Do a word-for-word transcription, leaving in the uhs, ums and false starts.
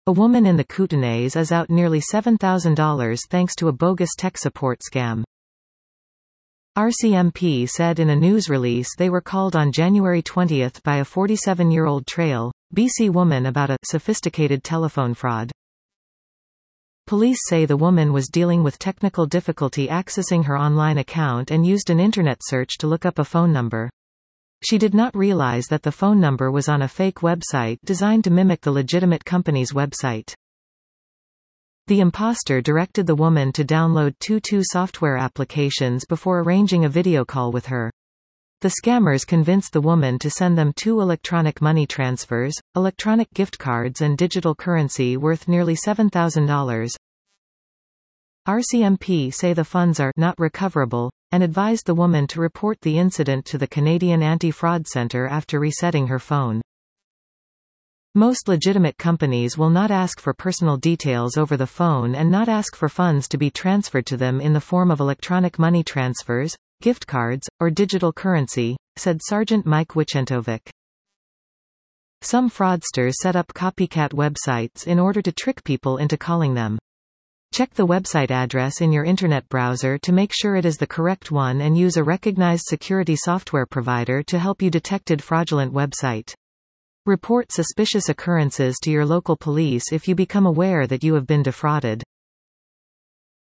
A woman in the Kootenays is out nearly seven thousand dollars thanks to a bogus tech support scam. R C M P said in a news release they were called on January twentieth by a forty-seven-year-old Trail, B C woman about a sophisticated telephone fraud. Police say the woman was dealing with technical difficulty accessing her online account and used an internet search to look up a phone number. She did not realize that the phone number was on a fake website designed to mimic the legitimate company's website. The imposter directed the woman to download two two software applications before arranging a video call with her. The scammers convinced the woman to send them two electronic money transfers, electronic gift cards and digital currency worth nearly seven thousand dollars. R C M P say the funds are not recoverable, and advised the woman to report the incident to the Canadian Anti-Fraud Centre after resetting her phone. Most legitimate companies will not ask for personal details over the phone and not ask for funds to be transferred to them in the form of electronic money transfers, gift cards, or digital currency, said Sergeant Mike Wichentovic. Some fraudsters set up copycat websites in order to trick people into calling them. Check the website address in your internet browser to make sure it is the correct one and use a recognized security software provider to help you detect fraudulent website. Report suspicious occurrences to your local police if you become aware that you have been defrauded.